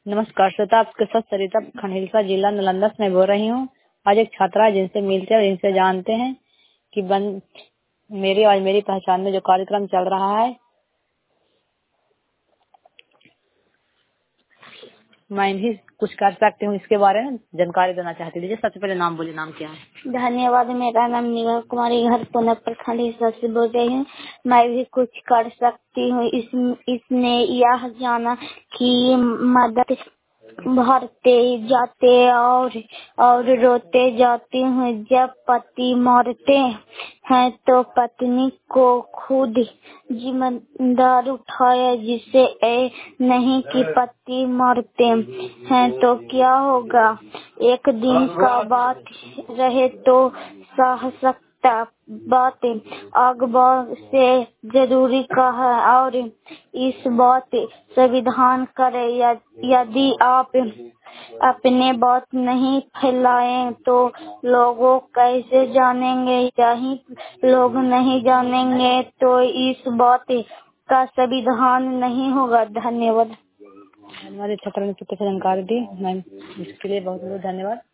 नमस्कार श्रोता, आपके साथ सरिता खंडहिलसा, जिला नालंदा से मैं बोल रही हूँ। आज एक छात्रा जिनसे मिलते और इनसे जानते हैं कि मेरी और मेरी पहचान में जो कार्यक्रम चल रहा है, मैं भी कुछ कर सकती हूँ इसके बारे में जानकारी देना चाहती थी। सबसे पहले नाम बोलिए, नाम क्या है? धन्यवाद। मेरा नाम निगा कुमारी, घर पुनः प्रखंड हिस्सा से बोल रही हूँ। मैं भी कुछ कर सकती हूँ। इसने यह जाना कि मदद भरते जाते और रोते जाती हूँ। जब पति मरते हैं तो पत्नी को खुद जिम्मेदार उठाया, जिसे नहीं कि पति मरते हैं तो क्या होगा। एक दिन का बात रहे तो सह सकता बात अखबार से जरूरी का है, और इस बात संविधान करे। यदि आप अपने बात नहीं फैलाएं तो लोगों कैसे जानेंगे। यही लोग नहीं जानेंगे तो इस बात का संविधान नहीं होगा। धन्यवाद। हमारे छात्रों ने कितने जानकारी दी, मैम, इसके लिए बहुत बहुत धन्यवाद।